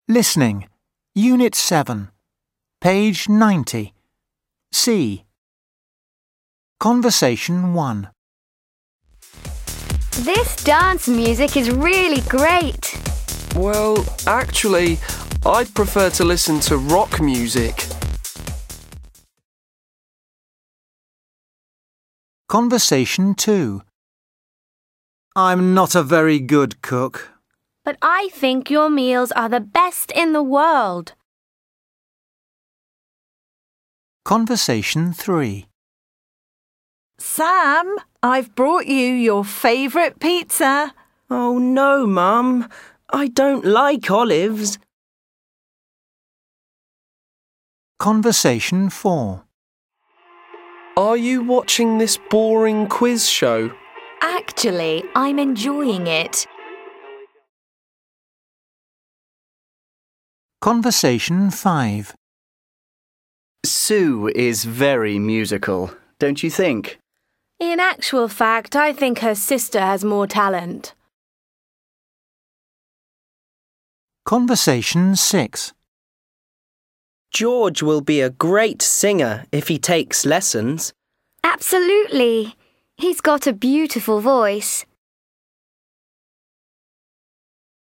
Listening. Unit 7. Page 90. C. Conversation 1. This dance music is really great. Well, actually, I'd prefer to listen to rock music. Conversation 2. I'm not a very good cook. But I think your meals are the best in the world. Conversation 3. Sam, I've brought you your favourite pizza. Oh no, Mum. I don't like olives. Conversation 4. Are you watching this boring quiz show? Actually, I'm enjoying it. Conversation 5. Sue is very musical, don't you think? In actual fact, I think her sister has more talent. Conversation 6. George will be a great singer if he takes lessons. Absolutely. He's got a beautiful voice.